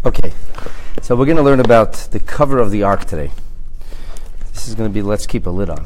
Okay, so we're going to learn about the cover of the ark today. This is going to be Let's Keep a Lid On.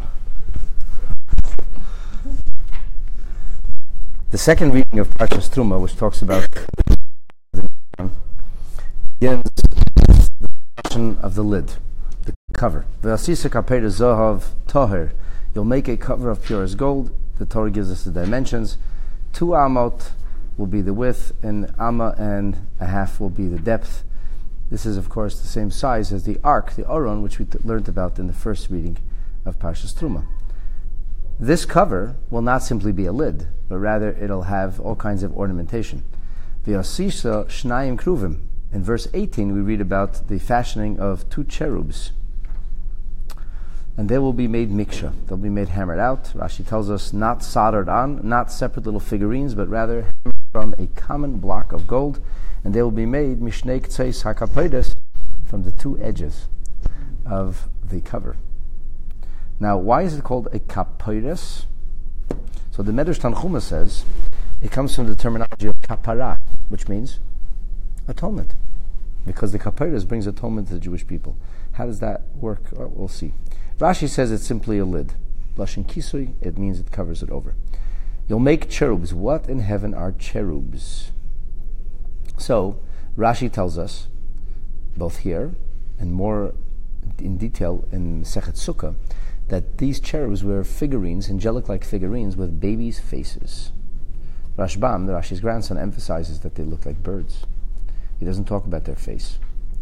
The second reading of Parshas Truma, which talks about the begins with the question of the lid, the cover. V'asisa kapeda zohav toher. You'll make a cover of purest gold. The Torah gives us the dimensions. 2 amot will be the width, and amma and a half will be the depth. This is, of course, the same size as the ark, the Aron, which we learned about in the first reading of Parshas Truma. This cover will not simply be a lid, but rather it'll have all kinds of ornamentation. V'yasisa shnayim kruvim. In verse 18, we read about the fashioning of 2 cherubs. And they will be made miksha. They'll be made hammered out. Rashi tells us not soldered on, not separate little figurines, but rather hammered from a common block of gold. And they will be made mishnei ktseis hakapedes, from the 2 edges of the cover. Now, why is it called a kapedes? So the Medrash Tanchuma says it comes from the terminology of kapara, which means atonement, because the kapedes brings atonement to the Jewish people. How does that work? We'll see. Rashi says it's simply a lid. Lashon kisui, it means it covers it over. You'll make cherubs. What in heaven are cherubs? So, Rashi tells us, both here and more in detail in Masechet Sukkah, that these cherubs were figurines, angelic-like figurines with babies' faces. Rashbam, Rashi's grandson, emphasizes that they look like birds. He doesn't talk about their face.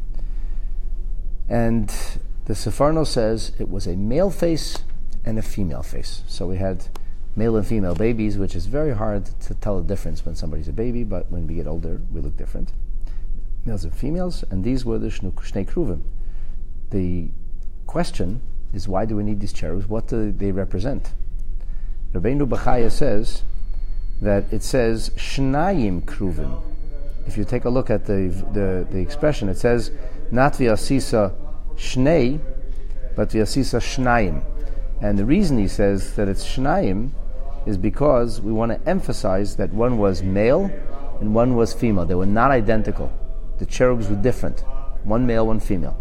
And the Sefarno says it was a male face and a female face. So we had male and female babies, which is very hard to tell the difference when somebody's a baby, but when we get older, we look different. Males and females, and these were the Shnei Kruvim. The question is, why do we need these cherubs? What do they represent? Rabbeinu Bachaya says that it says Shnayim Kruvim. If you take a look at the expression, it says not v'yasisa Shnei, but v'yasisa Shnayim. And the reason he says that it's Shnayim is because we want to emphasize that one was male and one was female. They were not identical. The cherubs were different. One male, one female.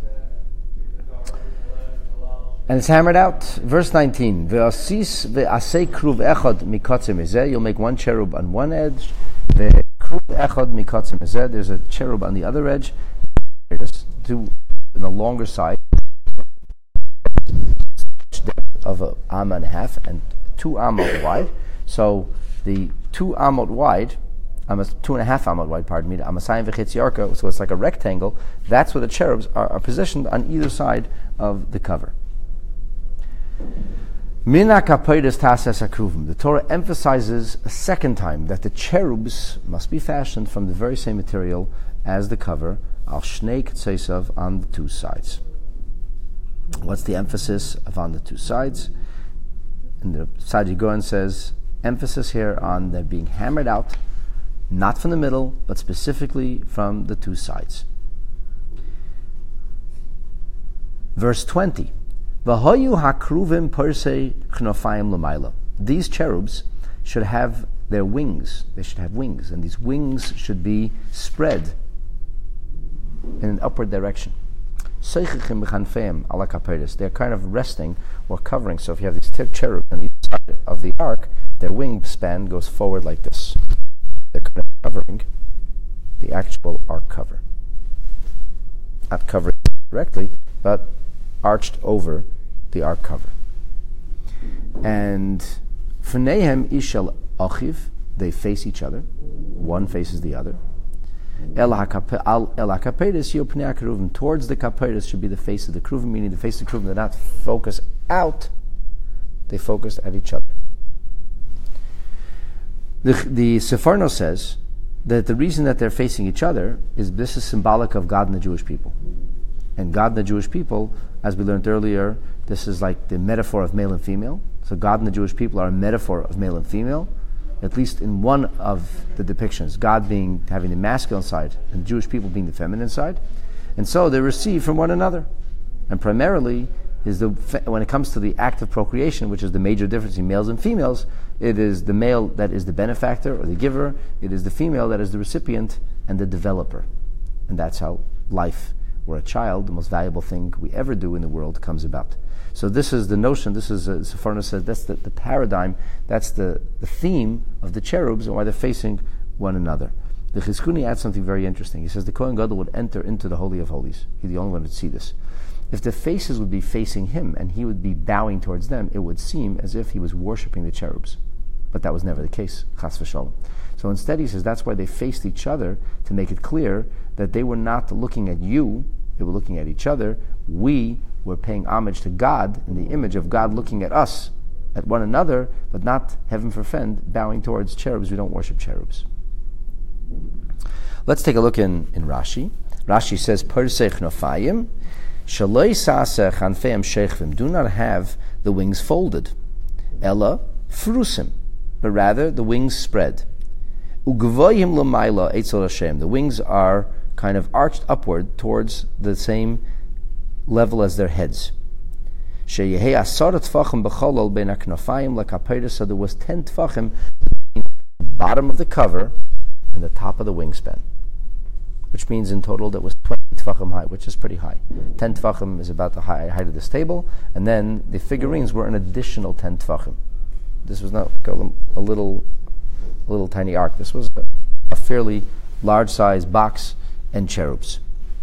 And it's hammered out. Verse 19. Ve'asis ve'asei kruv echad mikatzim ezeh. You'll make one cherub on one edge. Ve'kruv echad mikatzim ezeh. There's a cherub on the other edge. Two on the longer side. Depth of an amma and a half and 2 amot wide. So the 2 amot wide, 2.5 amot wide, pardon me, the amasayim v'chetziarka, so it's like a rectangle. That's where the cherubs are positioned on either side of the cover. Mina kapedes tasas akruvim. The Torah emphasizes a second time that the cherubs must be fashioned from the very same material as the cover, al shnei ktsesav, on the 2 sides. What's the emphasis of on the 2 sides? And the Sadi Goen says, emphasis here on them being hammered out, not from the middle, but specifically from the 2 sides. Verse 20. V'hoyu hakruvim persei chnofayim l'mayla. These cherubs should have their wings. They should have wings, and these wings should be spread in an upward direction. They're kind of resting or covering. So if you have these cherubs on each side of the ark, their wingspan goes forward like this. They're kind of covering the actual ark cover. Not covering directly, but arched over the ark cover. And Fnehem ishel achiv, they face each other. One faces the other. El hakapedes yopnei kruvim. Towards the kapedes should be the face of the kruvim, meaning the face of the kruvim did not focus out; they focused at each other. The Sefarno says that the reason that they're facing each other is this is symbolic of God and the Jewish people. And God and the Jewish people, as we learned earlier, this is like the metaphor of male and female. So God and the Jewish people are a metaphor of male and female, at least in one of the depictions, God having the masculine side and Jewish people being the feminine side. And so they receive from one another. And primarily, when it comes to the act of procreation, which is the major difference in males and females, it is the male that is the benefactor or the giver, it is the female that is the recipient and the developer. And that's how life, or a child, the most valuable thing we ever do in the world, comes about. So this is the notion, this is, Sephornos says, that's the paradigm, that's the theme of the cherubs and why they're facing one another. The Chizkuni adds something very interesting. He says the Kohen Gadol would enter into the Holy of Holies. He's the only one who would see this. If the faces would be facing him and he would be bowing towards them, it would seem as if he was worshipping the cherubs. But that was never the case, chas v'shalom. So instead he says that's why they faced each other, to make it clear that they were not looking at you, they were looking at each other. We were paying homage to God in the image of God looking at us, at one another, but not, heaven forfend, bowing towards cherubs. We don't worship cherubs. Let's take a look in Rashi. Rashi says, Persech nofayim, shaloi saseh chanfeim sheichvim, do not have the wings folded. Ella frusim, but rather the wings spread. Ugvoyim l'mayla eitzel Hashem, the wings are kind of arched upward towards the same level as their heads. Sheyehei asar tfachim b'cholol ben haknafayim lakaperes, so there was 10 tfachim between the bottom of the cover and the top of the wingspan, which means in total that was 20 tfachim high, which is pretty high. 10 tfachim is about the height of this table, and then the figurines were an additional 10 tfachim. This was not a little tiny ark. This was a fairly large size box and cherubs.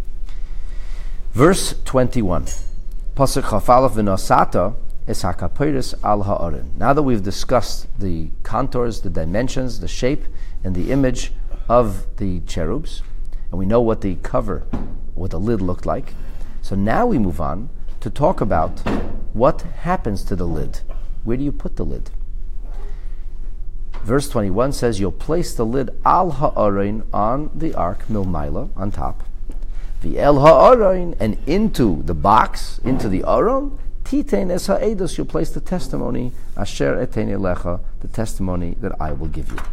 Verse 21. Pasuk chafalaf v'nosata es hakaperes al ha'aron. Now that we've discussed the contours, the dimensions, the shape, and the image of the cherubs, and we know what the cover, what the lid looked like, so now we move on to talk about what happens to the lid. Where do you put the lid? Verse 21 says, you'll place the lid al ha'aron, on the ark, milmaila, on top. The el ha'aron, and into the box, into the aron, titein es ha'edus, you'll place the testimony, asher etein elecha, the testimony that I will give you.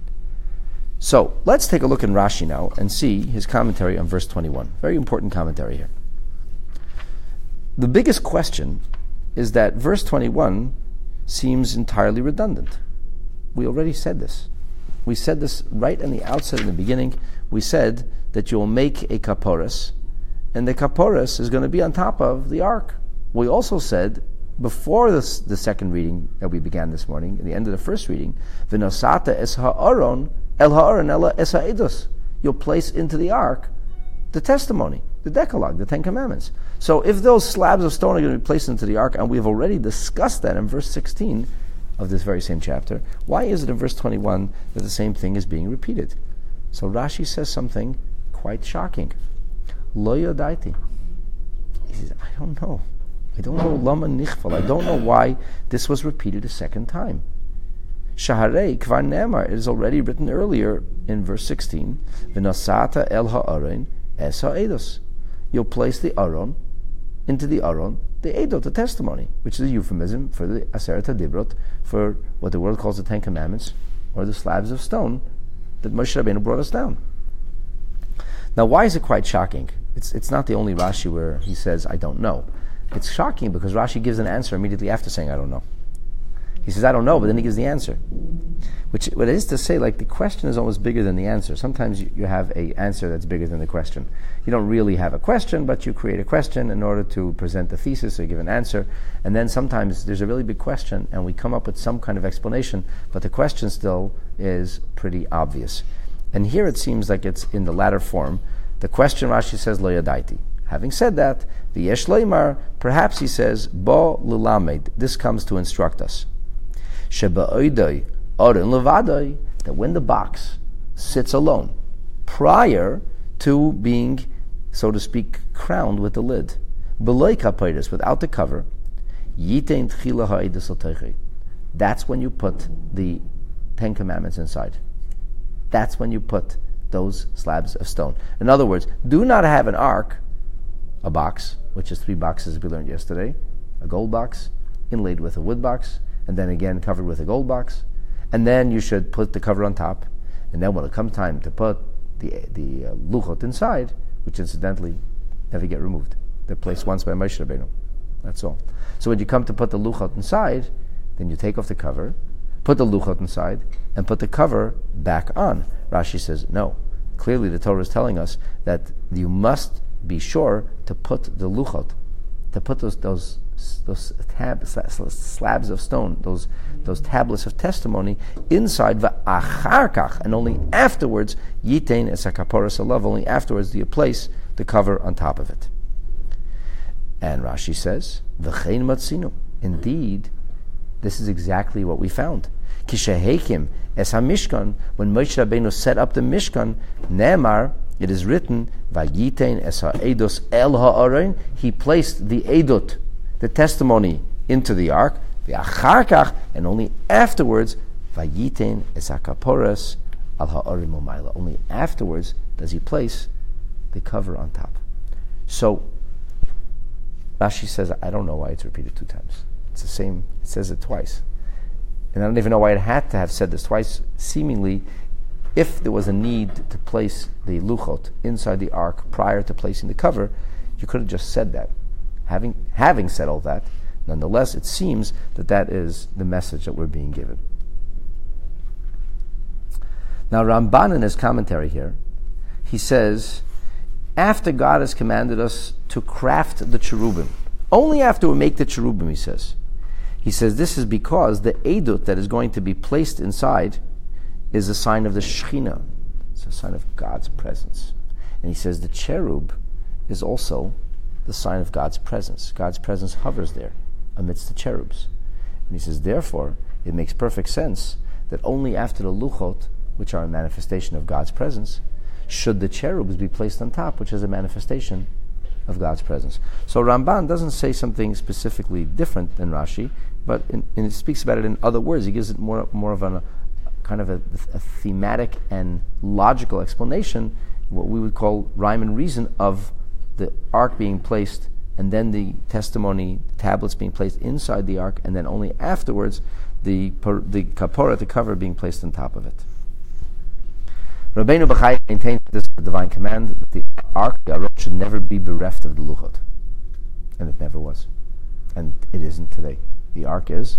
So, let's take a look in Rashi now and see his commentary on verse 21. Very important commentary here. The biggest question is that verse 21 seems entirely redundant. We already said this. We said this right in the outset, in the beginning. We said that you'll make a kaporos, and the kaporos is going to be on top of the ark. We also said, before the second reading that we began this morning, at the end of the first reading, v'nosata es ha'aron, el ha'aron ela es ha'edus. You'll place into the ark the testimony, the Decalogue, the 10 Commandments. So if those slabs of stone are going to be placed into the ark, and we've already discussed that in verse 16 of this very same chapter, why is it in verse 21 that the same thing is being repeated? So Rashi says something quite shocking. Lo yodaiti. He says, I don't know lama nichval. I don't know why this was repeated a second time. Shaharei kvar nemar, it is already written earlier in verse 16, v'nosata el ha'aron es ha'edus. You'll place the aron, into the aron, the edot, the testimony, which is a euphemism for the Aseret HaDibrot, for what the world calls the 10 Commandments, or the slabs of stone that Moshe Rabbeinu brought us down. Now, why is it quite shocking? It's not the only Rashi where he says, I don't know. It's shocking because Rashi gives an answer immediately after saying, I don't know. He says, I don't know, but then he gives the answer. What it is to say, like, the question is almost bigger than the answer. Sometimes you have an answer that's bigger than the question. You don't really have a question, but you create a question in order to present the thesis or give an answer. And then sometimes there's a really big question, and we come up with some kind of explanation, but the question still is pretty obvious. And here it seems like it's in the latter form. The question, Rashi says, lo yadaiti. Having said that, the yesh leimar, perhaps he says, bo lulamed, this comes to instruct us. Sheba oidoi, orin levadoi, that when the box sits alone, prior to being, so to speak, crowned with the lid, beloi kaperes, without the cover, yitein tchila ha'edus al. That's when you put the 10 Commandments inside. That's when you put those slabs of stone. In other words, do not have an ark, a box, which is 3 boxes we learned yesterday, a gold box, inlaid with a wood box, and then again covered with a gold box, and then you should put the cover on top, and then when it comes time to put the luchot inside, which incidentally never get removed. They're placed once by Moshe Rabbeinu. That's all. So when you come to put the luchot inside, then you take off the cover, put the luchot inside, and put the cover back on. Rashi says, no. clearly the Torah is telling us that you must be sure to put the luchot, to put those slabs of stone, those tablets of testimony inside va'achar kach, and only afterwards yitein es hakaporos alav. Only afterwards do you place the cover on top of it. And Rashi says, v'chein matzinu. Indeed, this is exactly what we found. Kishehekim es hamishkan, when Moshe Rabbeinu set up the Mishkan, Ne'emar, it is written, vayitein es ha'edos el ha'aron, he placed the edot, the testimony, into the ark, v'achar kach, and only afterwards, vayitein es hakaporos al ha'arim u'mayla. Only afterwards does he place the cover on top. So, Rashi says, I don't know why it's repeated 2 times. It's the same, it says it twice. And I don't even know why it had to have said this twice. Seemingly, if there was a need to place the luchot inside the ark prior to placing the cover, you could have just said that. Having said all that, nonetheless, it seems that is the message that we're being given. Now, Ramban in his commentary here, he says, after God has commanded us to craft the cherubim, only after we make the cherubim, he says, this is because the edut that is going to be placed inside is a sign of the Shekhinah. It's a sign of God's presence. And he says the cherub is also the sign of God's presence. God's presence hovers there amidst the cherubs. And he says, therefore, it makes perfect sense that only after the luchot, which are a manifestation of God's presence, should the cherubs be placed on top, which is a manifestation of God's presence. So Ramban doesn't say something specifically different than Rashi, but it speaks about it in other words. He gives it more of a kind of a thematic and logical explanation, what we would call rhyme and reason, of the ark being placed and then the testimony tablets being placed inside the ark, and then only afterwards the kapora, the cover, being placed on top of it. Rabbeinu Bachai maintains this is the divine command that the ark, the aron, should never be bereft of the luchot. And it never was. And it isn't today. The ark is.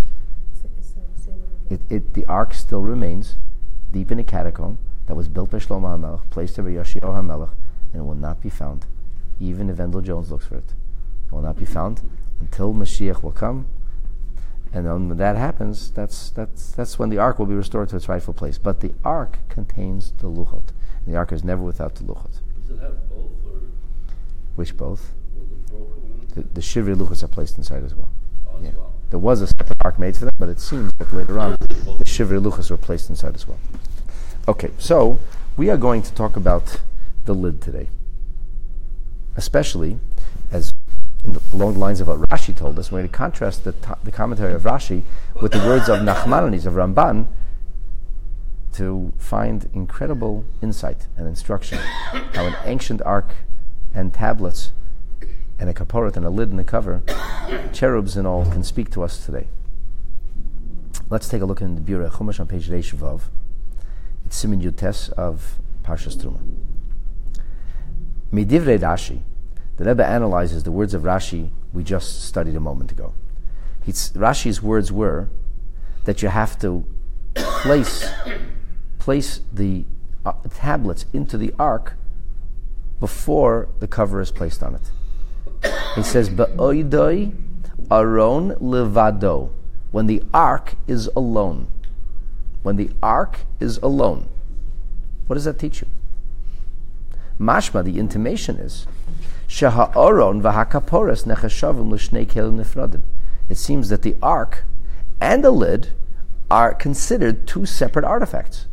The ark still remains deep in a catacomb that was built by Shlomo HaMelech, placed by Yoshiyahu HaMelech, and it will not be found. Even if Vendel Jones looks for it. It will not be found until Mashiach will come. And then when that happens, that's when the ark will be restored to its rightful place. But the ark contains the luchot. And the ark is never without the luchot. Does it have both? Or which both? The shivri luchos are placed inside as well. as well. There was a separate ark made for them, but it seems that later on the shivri luchos were placed inside as well. Okay, so we are going to talk about the lid today, especially as along the lines of what Rashi told us. We're going to contrast the commentary of Rashi with the words of Nachmanides, of Ramban, to find incredible insight and instruction how an ancient ark and tablets and a kaporet and a lid and a cover, cherubs and all, can speak to us today. Let's take a look in the Biurei Chumash on page Reish Vav. It's Siman Yutes of Parshas Truma. Midivrei Rashi, the Rebbe analyzes the words of Rashi we just studied a moment ago. Rashi's words were that you have to place the tablets into the ark before the cover is placed on it. He says, "Ba'oidoi aron levado," when the ark is alone. When the ark is alone. What does that teach you? Mashma, the intimation is, Sheha'aron v'hakaporos nechashavim l'shnei kelim nifradim. It seems that the ark and the lid are considered two separate artifacts.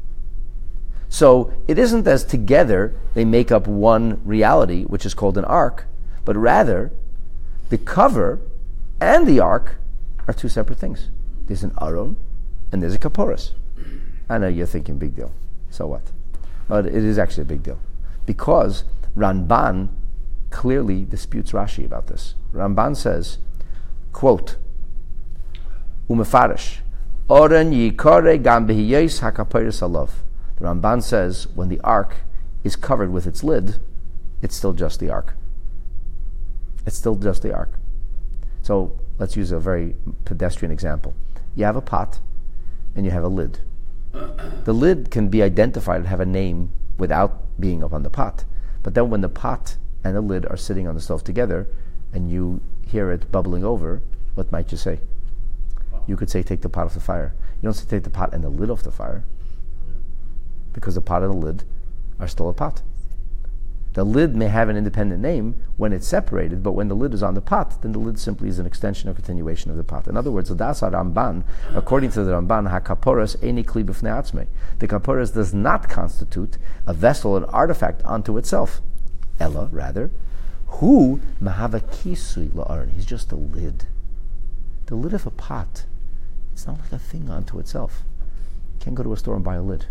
So it isn't as together they make up one reality, which is called an ark, but rather the cover and the ark are two separate things. There's an aron and there's a kaporos. I know you're thinking big deal. So what? But it is actually a big deal, because Ramban clearly disputes Rashi about this. Ramban says, quote, Umefarish, Oren yikore gam behiyos hakaporos alav. The Ramban says, when the ark is covered with its lid, it's still just the ark. It's still just the ark. So let's use a very pedestrian example. You have a pot and you have a lid. The lid can be identified and have a name without being up on the pot. But then when the pot and the lid are sitting on the stove together, and you hear it bubbling over, what might you say? You could say, take the pot off the fire. You don't say, take the pot and the lid off the fire, because the pot and the lid are still a pot. The lid may have an independent name when it's separated, but when the lid is on the pot, then the lid simply is an extension or continuation of the pot. In other words, the Ramban, according to the Ramban, hakaporas eini kli b'fnei atzmei. The kaporas does not constitute a vessel, an artifact unto itself. Ella, rather, hu mahava kisui la'aron. He's just a lid. The lid of a pot, it's not like a thing unto itself. You can't go to a store and buy a lid.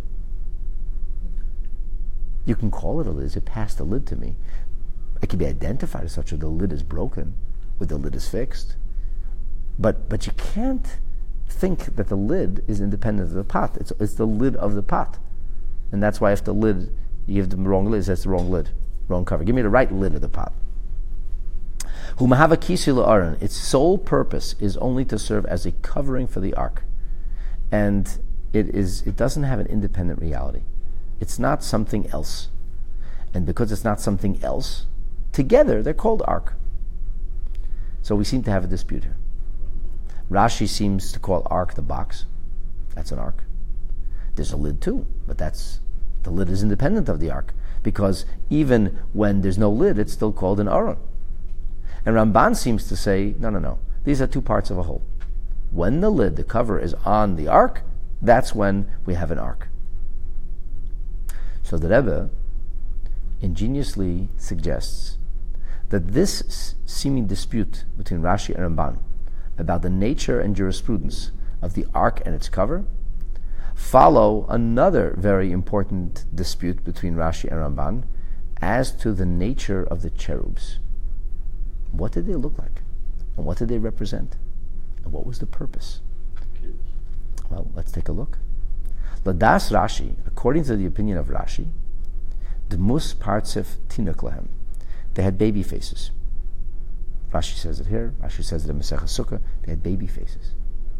You can call it a lid. It passed the lid to me. It can be identified as such, or the lid is broken, or the lid is fixed. But you can't think that the lid is independent of the pot. It's the lid of the pot. And that's why if the lid, you give them the wrong lid, that's the wrong lid, wrong cover. Give me the right lid of the pot. Humahava kisi la'aron. Its sole purpose is only to serve as a covering for the ark. And it doesn't have an independent reality. It's not something else. And because it's not something else, together they're called ark. So we seem to have a dispute here. Rashi seems to call ark the box. That's an ark. There's a lid too, but the lid is independent of the ark, because even when there's no lid, it's still called an aron. And Ramban seems to say, no. These are two parts of a whole. When the lid, the cover, is on the ark, that's when we have an ark. So the Rebbe ingeniously suggests that this seeming dispute between Rashi and Ramban about the nature and jurisprudence of the ark and its cover follow another very important dispute between Rashi and Ramban as to the nature of the cherubs. What did they look like? And what did they represent? And what was the purpose? Well, let's take a look. Ladas Rashi, according to the opinion of Rashi, Dmus Partsef Tinuk Lahem. They had baby faces. Rashi says it here. Rashi says it in Masechah Sukkah. They had baby faces.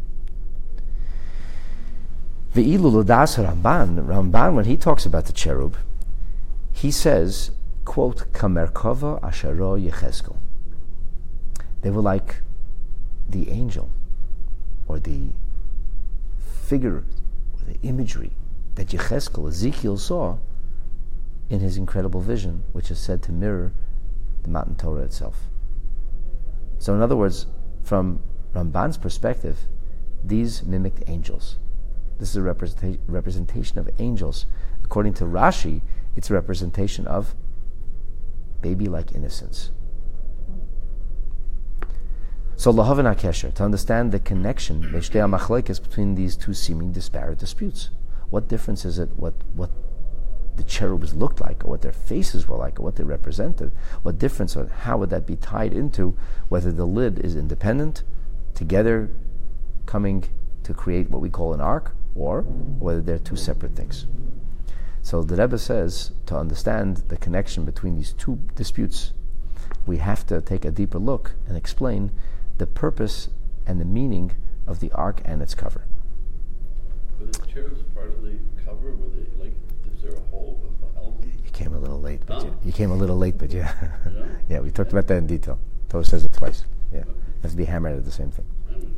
Ve'ilu Ladas Ramban, when he talks about the cherub, he says, quote, Kamerkova Asharo Yecheskel. They were like the angel, or the figure, the imagery that Yecheskel, Ezekiel, saw in his incredible vision, which is said to mirror the Matan Torah itself. So in other words, from Ramban's perspective, these mimicked angels. This is a representation of angels. According to Rashi, it's a representation of baby-like innocence. So lahavin hakesher, to understand the connection between these two seeming disparate disputes. What difference is it what the cherubs looked like, or what their faces were like, or what they represented? What difference, or how would that be tied into whether the lid is independent, together coming to create what we call an ark, or whether they're two separate things? So the Rebbe says, to understand the connection between these two disputes, we have to take a deeper look and explain the purpose and the meaning of the ark and its cover. Were the cherubs part of the cover? Were they like? Is there a hole with the helmet? You came a little late, but you came a little late, but yeah. Yeah? Yeah, we talked about that in detail. Torah says it twice. Yeah, it has to be hammered at the same thing.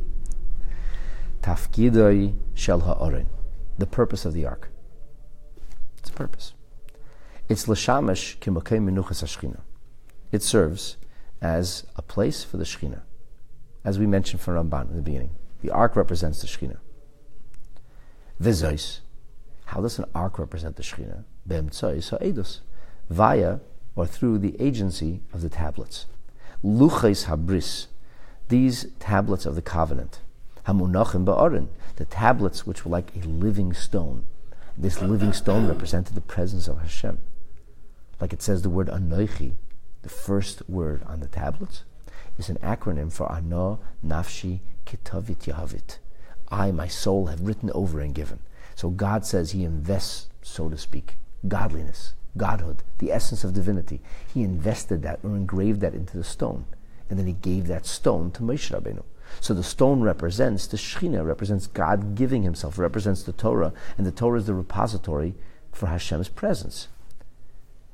Tafkidoi shel ha'oren, the purpose of the ark. Its purpose. It's l'shamash kimokei menuchas hashchina. It serves as a place for the Shekhinah. As we mentioned from Ramban in the beginning, the ark represents the Shekhinah. V'zois, how does an ark represent the Shekhinah? Be'emtzois ha'edus, via or through the agency of the tablets. Luchais habris, these tablets of the covenant. Hamunachim ba'aron, the tablets which were like a living stone. This living stone represented the presence of Hashem. Like it says the word Anoichi, the first word on the tablets, is an acronym for Ano Nafshi Kitavit Yahavit. I, my soul, have written over and given. So God says He invests, so to speak, godliness, godhood, the essence of divinity. He invested that or engraved that into the stone. And then He gave that stone to Moshe Rabbeinu. So the stone represents the Shekhinah, represents God giving Himself, represents the Torah, and the Torah is the repository for Hashem's presence.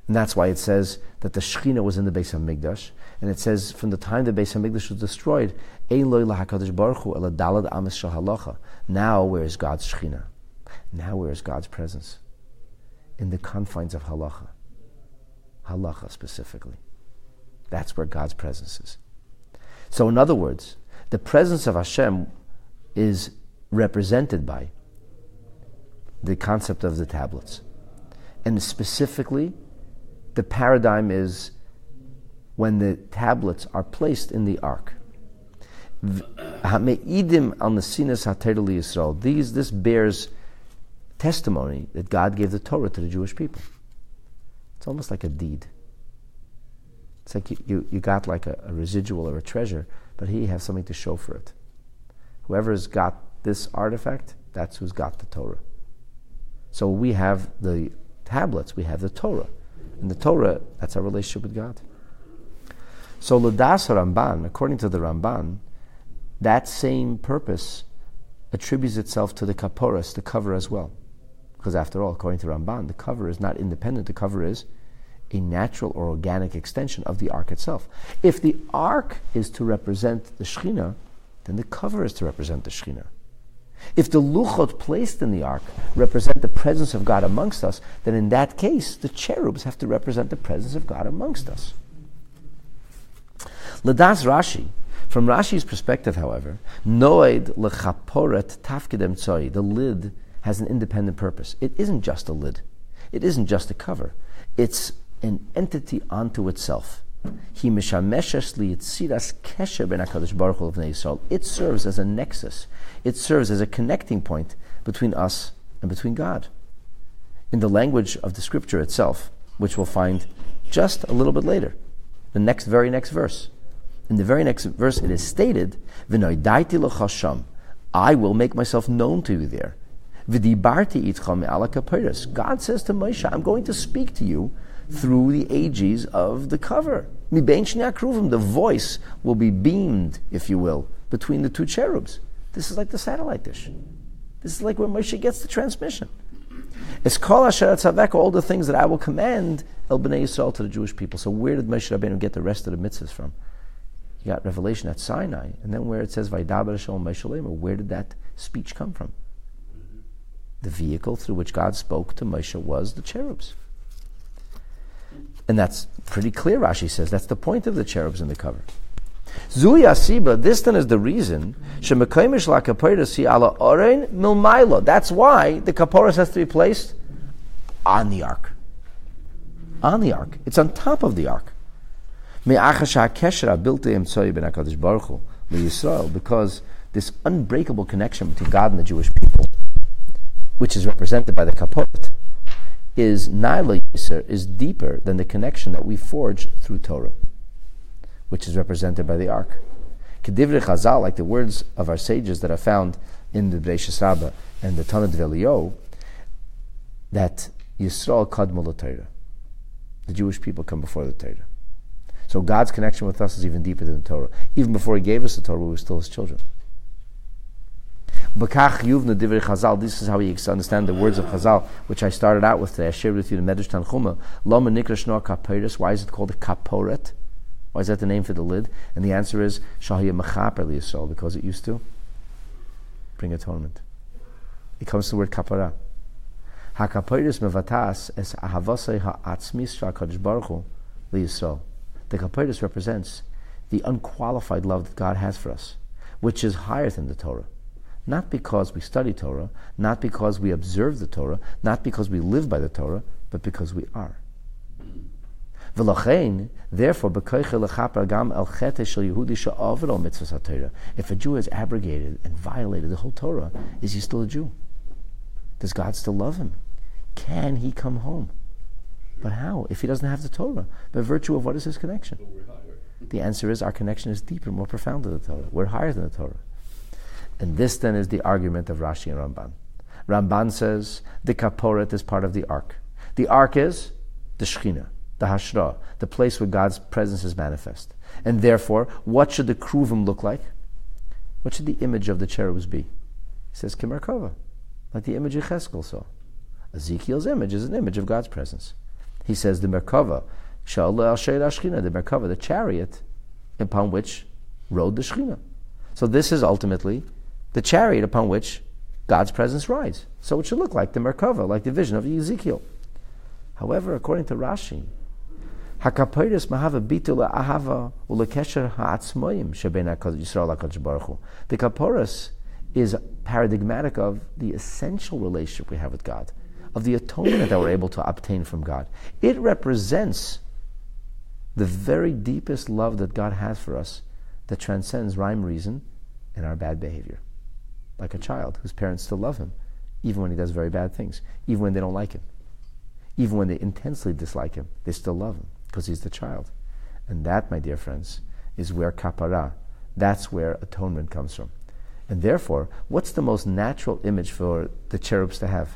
And that's why it says that the Shekhinah was in the Beis HaMikdash. And it says from the time the Beis HaMikdash was destroyed, Ein lo lahakadosh baruch hu ela dalad amis shel halacha. Now where is God's Shekhinah? Now where is God's presence? In the confines of halacha. Halacha specifically. That's where God's presence is. So in other words, the presence of Hashem is represented by the concept of the tablets. And specifically, the paradigm is when the tablets are placed in the ark. This bears testimony that God gave the Torah to the Jewish people. It's almost like a deed. It's like you got like a residual or a treasure, but here you have something to show for it. Whoever's got this artifact, that's who's got the Torah. So we have the tablets, we have the Torah. And the Torah, that's our relationship with God. So L'das Ramban, according to the Ramban, that same purpose attributes itself to the kaporas, the cover as well. Because after all, according to Ramban, the cover is not independent. The cover is a natural or organic extension of the ark itself. If the ark is to represent the Shekhinah, then the cover is to represent the Shekhinah. If the luchot placed in the ark represent the presence of God amongst us, then in that case, the cherubs have to represent the presence of God amongst us. L'das Rashi, from Rashi's perspective, however, noed lechaporet tafkidem tzoi, the lid has an independent purpose. It isn't just a lid. It isn't just a cover. It's an entity unto itself. It serves as a nexus. It serves as a connecting point between us and between God. In the language of the scripture itself, which we'll find just a little bit later, the very next verse. In the very next verse it is stated, V'noidaiti l'chasham, I will make myself known to you there. V'dibarti itcha me'ala kapiros. God says to Moshe, I'm going to speak to you through the aegis of the cover. Mibein shnei akruvim, the voice will be beamed, if you will, between the two cherubs. This is like the satellite dish. This is like when Moshe gets the transmission. It's kol asher atzavek, all the things that I will command el bnei Yisrael, to the Jewish people. So where did Moshe Rabbeinu get the rest of the mitzvahs from? He got revelation at Sinai, and then where it says Vaydaber Hashem Moshe Leimer, where did that speech come from? The vehicle through which God spoke to Moshe was the cherubs. And that's pretty clear, Rashi says. That's the point of the cherubs in the cover. Zui Asiba, this then is the reason, Shemekaymish la kaporos ala orein milmailo. That's why the kaporos has to be placed on the ark. On the ark. It's on top of the ark. Because this unbreakable connection between God and the Jewish people, which is represented by the kaporot, is deeper than the connection that we forge through Torah, which is represented by the ark. Kedivrei Chazal, like the words of our sages that are found in the Bereishis Rabbah and the Tanna D'Eliyahu, that Yisrael kadmu l'Torah, the Jewish people come before the Torah. So God's connection with us is even deeper than the Torah. Even before He gave us the Torah, we were still His children. B'kach yuvna divrei Chazal. This is how we understand the words of Chazal, which I started out with today. I shared with you the Medrash Tanchuma. Lama nikra shnor kaporos. Why is it called a kaporet? Why is that the name for the lid? And the answer is shahiyah mechaper liyisrael, because it used to bring atonement. It comes to the word kapara. Hakaporos mevatas es ahavasei ha'atzmis sha'kadosh baruch hu liyisrael. The kaporos represents the unqualified love that God has for us, which is higher than the Torah. Not because we study Torah, not because we observe the Torah, not because we live by the Torah, but because we are. Therefore, if a Jew has abrogated and violated the whole Torah, is he still a Jew? Does God still love him? Can he come home? But how? If he doesn't have the Torah, by virtue of what is his connection? The answer is our connection is deeper, more profound than the Torah. We're higher than the Torah. And this then is the argument of Rashi and Ramban. Ramban says the kaporet is part of the ark. The ark is the Shekhinah, the Hashra, the place where God's presence is manifest. And therefore, what should the kruvim look like? What should the image of the cherubs be? He says Kimerkava, like the image Yecheskel saw. Ezekiel's image is an image of God's presence. He says the Merkava, the Merkava, the chariot upon which rode the Shekhinah. So this is ultimately the chariot upon which God's presence rides. So it should look like the Merkava, like the vision of Ezekiel. However, according to Rashi, HaKaporos mahava bitul ahava ulekesher ha'atzmoyim shebein Yisrael HaKadosh Baruch Hu. The Kaporos is paradigmatic of the essential relationship we have with God, of the atonement that we're able to obtain from God. It represents the very deepest love that God has for us that transcends rhyme, reason, and our bad behavior. Like a child whose parents still love him, even when he does very bad things, even when they don't like him, even when they intensely dislike him, they still love him because he's the child. And that, my dear friends, is where kapara, that's where atonement comes from. And therefore, what's the most natural image for the cherubs to have?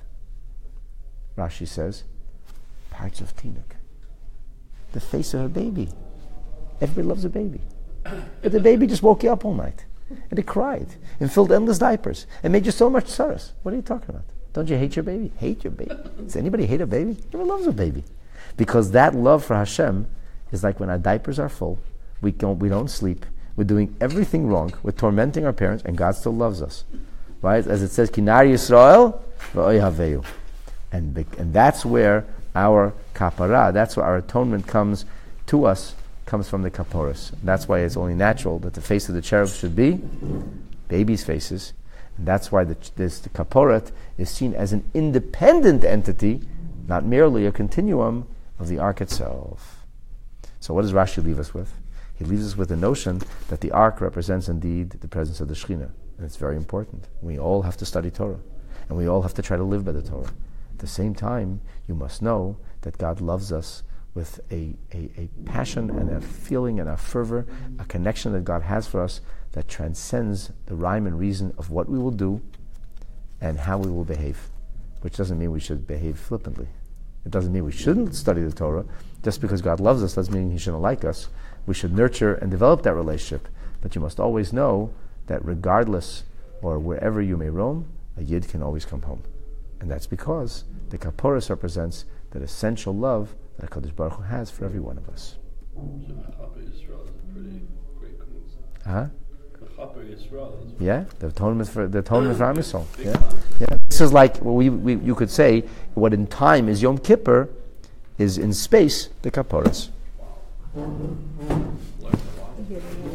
Rashi says, parts of Tinuk. The face of a baby. Everybody loves a baby. But the baby just woke you up all night. And it cried. And filled endless diapers. And made you so much sorrows. What are you talking about? Don't you hate your baby? Hate your baby? Does anybody hate a baby? Everyone loves a baby. Because that love for Hashem is like when our diapers are full, we don't sleep, we're doing everything wrong, we're tormenting our parents, and God still loves us. Right? As it says, Kinar Yisrael v'oy haveyu. And that's where our kapara, that's where our atonement comes to us, comes from the kaporos. That's why it's only natural that the face of the cherub should be babies' faces. And that's why the kaporet is seen as an independent entity, not merely a continuum of the ark itself. So what does Rashi leave us with? He leaves us with the notion that the ark represents indeed the presence of the Shekhinah. And it's very important. We all have to study Torah. And we all have to try to live by the Torah. At the same time, you must know that God loves us with a passion and a feeling and a fervor, a connection that God has for us that transcends the rhyme and reason of what we will do and how we will behave. Which doesn't mean we should behave flippantly. It doesn't mean we shouldn't study the Torah. Just because God loves us doesn't mean He shouldn't like us. We should nurture and develop that relationship. But you must always know that regardless or wherever you may roam, a Yid can always come home. And that's because the Kaporos represents that essential love that HaKadosh Baruch Hu has for every one of us. So Mechaper Yisrael is a pretty great coincidence. Huh? Mechaper Yisrael is Yeah, the atonement for Am Yisrael. Yeah. This is like you could say what in time is Yom Kippur is in space the Kaporos. Learned a lot.